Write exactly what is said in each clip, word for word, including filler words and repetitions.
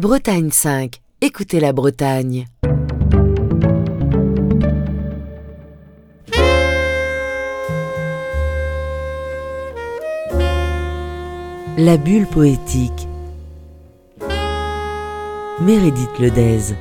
Bretagne cinq, écoutez la Bretagne. La bulle poétique. Meredith Ledez.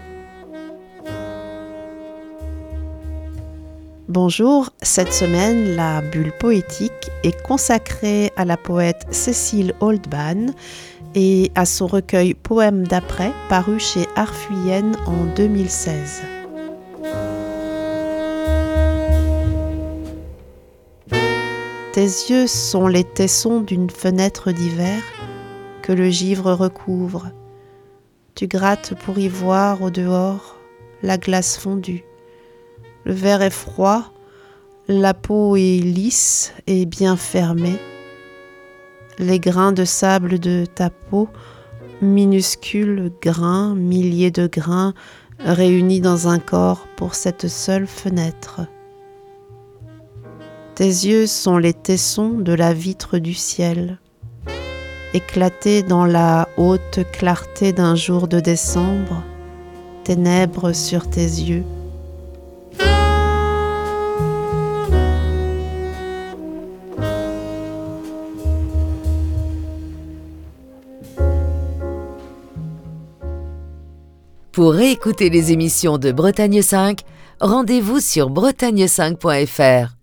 Bonjour, cette semaine, la bulle poétique est consacrée à la poète Cécile Oldban et à son recueil Poèmes d'après, paru chez Arfuyenne en deux mille seize. Tes yeux sont les tessons d'une fenêtre d'hiver que le givre recouvre. Tu grattes pour y voir au dehors la glace fondue. Le verre est froid, la peau est lisse et bien fermée. Les grains de sable de ta peau, minuscules grains, milliers de grains, réunis dans un corps pour cette seule fenêtre. Tes yeux sont les tessons de la vitre du ciel, éclatés dans la haute clarté d'un jour de décembre, ténèbres sur tes yeux. Pour réécouter les émissions de Bretagne cinq, rendez-vous sur bretagne cinq point f r.